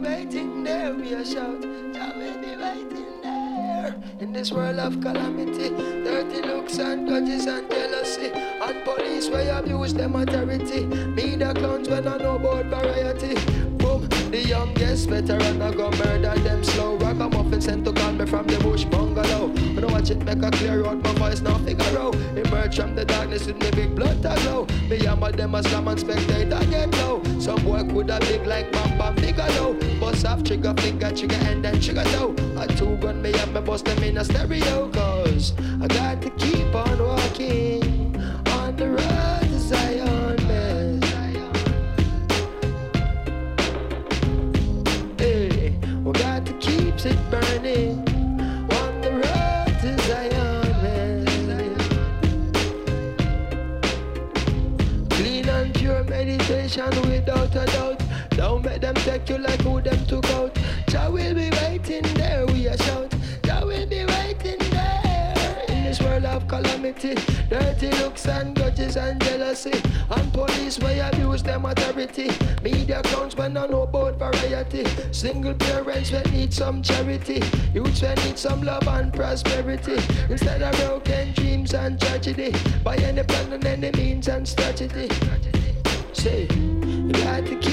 waiting there, we a shout. Jah will be waiting there. In this world of calamity, dirty looks and grudges and jealousy, and police where abuse them authority. Me the clowns when I know about variety. Boom, the youngest veteran I go murder them slow. Ragamuffin sent to call me from the bush bungalow. When I watch it make a clear out, my voice now figure out. Emerge from the darkness with me big blood to glow. Me hammer them as slam and spectator get low. Some boy coulda big like Bam Bam Bigelow. Bust off trigger finger, trigger and then trigger toe. A two gun me up, me bust them in a stereo. Cause I got to keep on walking on the road to Zion, man. Hey, we got to keep it burning on the road to Zion, man. Clean and pure meditation without a doubt. Don't make them take you like who them took out. Jah will be waiting there, we a shout. Jah will be waiting there. In this world of calamity, dirty looks and grudges and jealousy, and police where abuse them authority. Media clowns when I know about variety. Single parents when need some charity. Youths when need some love and prosperity. Instead of broken dreams and tragedy, by any plan and any means and strategy. Say, you got to keep